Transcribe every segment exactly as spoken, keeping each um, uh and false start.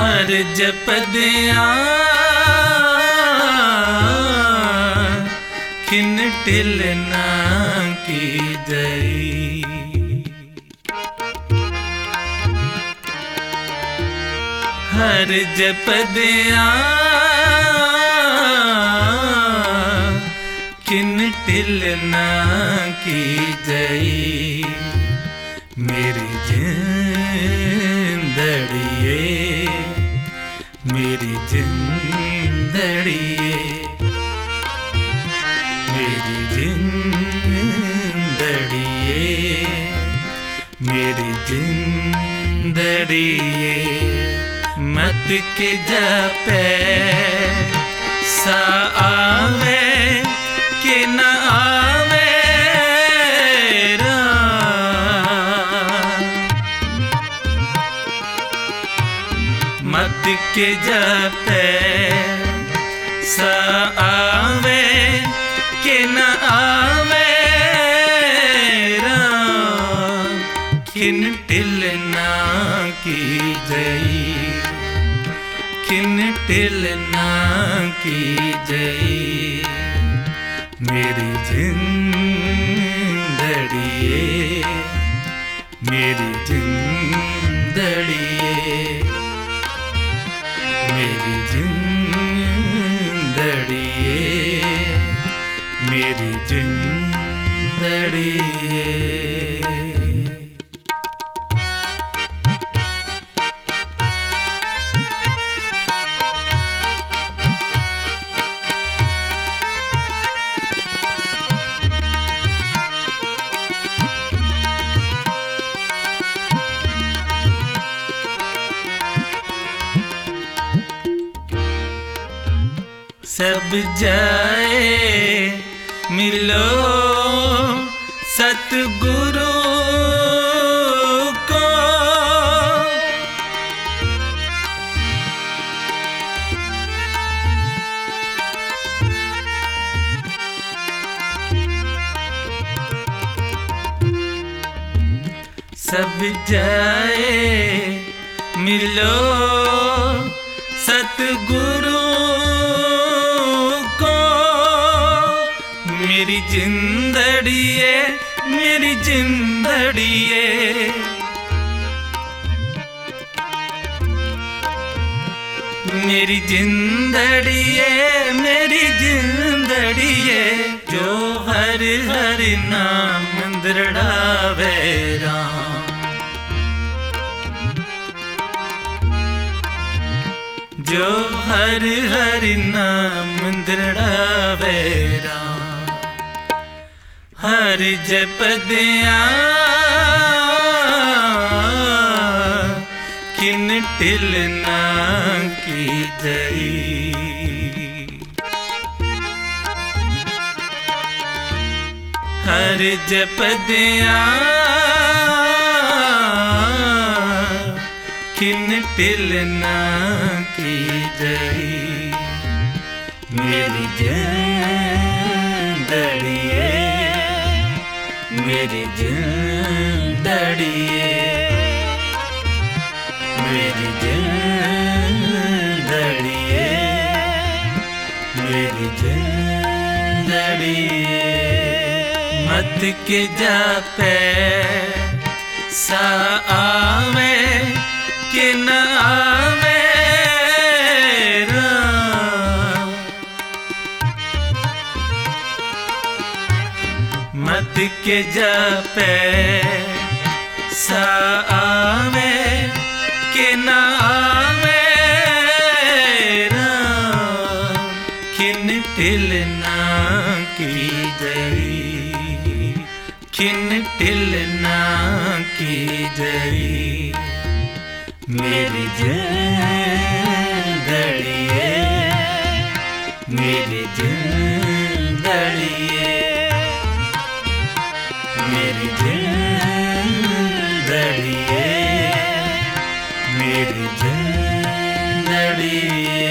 हर जपदियां खिन टिल ना की जई। हर जपदियां खिन टिल ना की जई। मेरी जिंदड़िए मेरी जिंदड़िए मेरी जिंदड़िए मेरी जिंदड़िए मत के जपे सा आवे कि न आवे मत के जपे सा आवे कि न आवे खिन टिल ना की जई। खिन टिल ना की जई। मेरी जिंदड़िए मेरी जिंदड़िए मेरी जिंदड़िए मेरी जिंदड़िए। सब जाए मिलो सतगुरु को। सब जाए मिलो सतगुरु मेरी जिंदड़िए मेरी जिंदड़िए मेरी जिंदड़िए मेरी जिंदड़िए जो हर हर नाम दृढ़ावे राम। जो हर हर नाम दृढ़ावे राम। हर जपदियां खिन टिल ना की जई। हर जपदियां खिन टिल ना की जई। मेरी जिंदड़िए मेरी जिंदड़िए मेरी जिंदड़िए मेरी जिंदड़िए मत के जपे सा आवे कि न आवे मत के जपे सा आवे कि न आवे खिन टिल ना की जई। खिन टिल ना की जई। मेरी जिंदड़िए मेरी जिंदड़िए मेरी जिंदड़िए मेरी जिंदड़िए।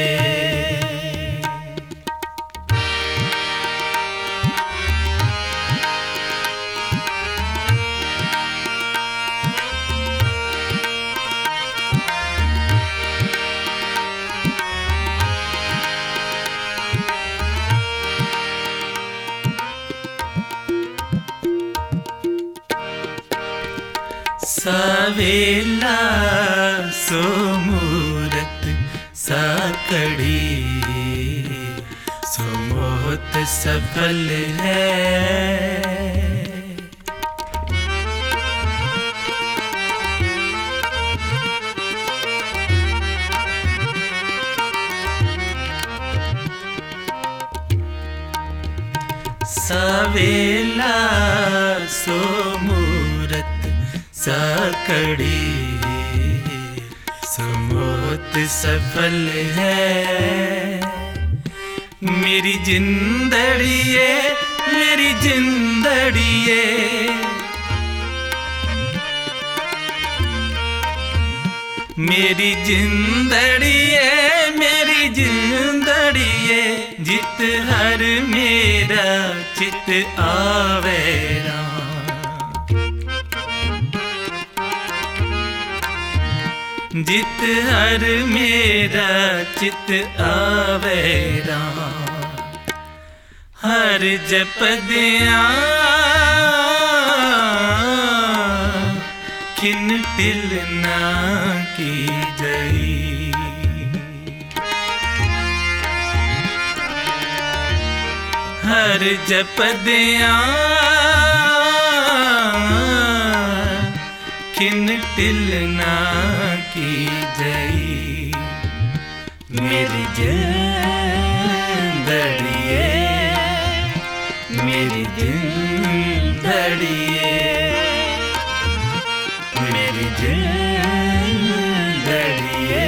सावेला सो मूरत साकड़ी सो मोहत सफल है। सावेला सो मूरत साकड़ी सो मोहत सफल है। मेरी जिंदड़िए मेरी जिंदड़िए मेरी जिंदड़िए मेरी जिंदड़िए जित हर मेरा चित आवेरा। जित हर मेरा चित आवेरा। हर जपदिया खिन तिलना की जई। हर जपदिया खिन तिलना की जई। मेरी जिंदड़िए मेरी जिंदड़िए मेरी जिंदड़िए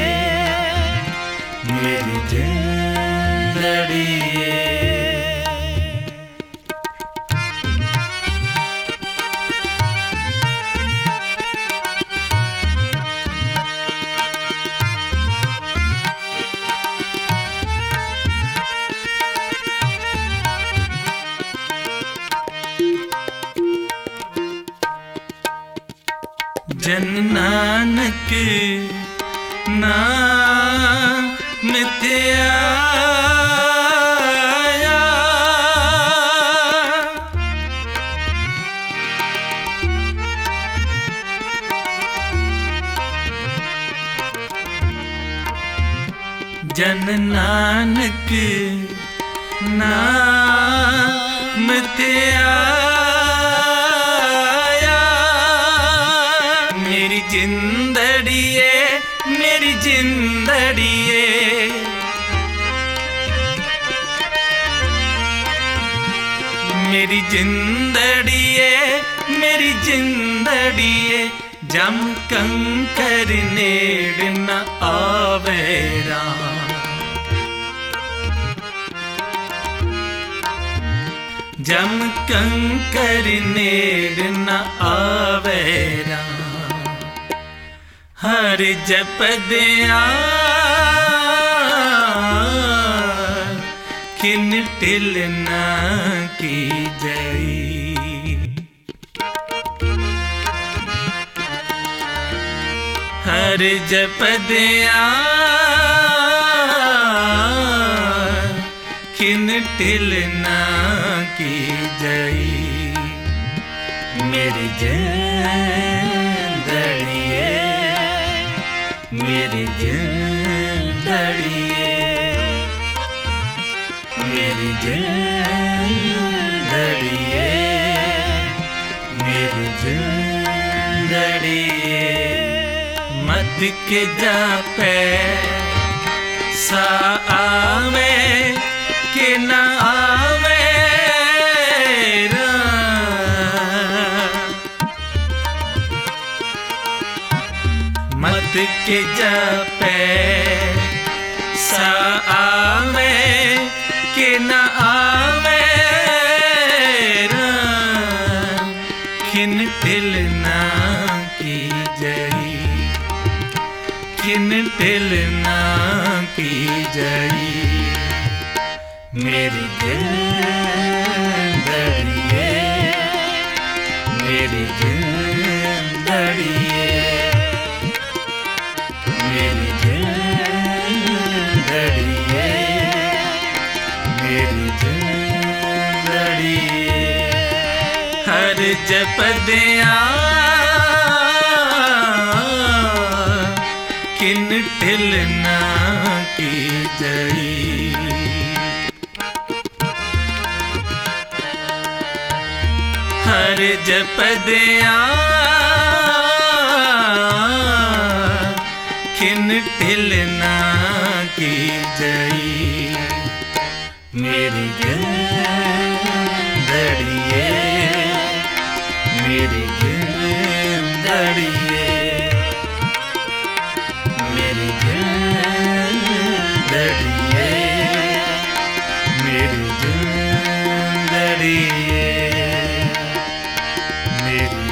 मेरी जिंदड़िए। जन नानक नाम ते आया। जन नानक नाम ते आया। मेरी जिंदड़िए मेरी जिंदड़िए मेरी जिंदड़िए मेरी जिंदड़िए जम कंकर नेड़ न आवेरा। जम कंकर नेड़ न आवेरा। हर जपदिया खिन तिलना की जई। हर जपदिया खिन तिलना की जई। मेरी जिंदड़िए मेरी जिंदड़िए मेरी जिंदड़िए मेरी जिंदड़िए। मत के जापे सा आवे के न आवे रा। मत के जापे सा आवे के न आवे रा। खिन तिलना की जई खिन तिलना की जई। मेरी जिंदड़िए मेरी जिंदड़िए मेरी जिंदड़िए मेरी जिंदड़िए। हर जपदिया ढिलना की जई। हर जपदिया खिन ढिलना की जई। मेरी गिरदड़िए मेरी गिरदड़िए मेरी गिरदड़िए मेरी गिरदड़िए मेरी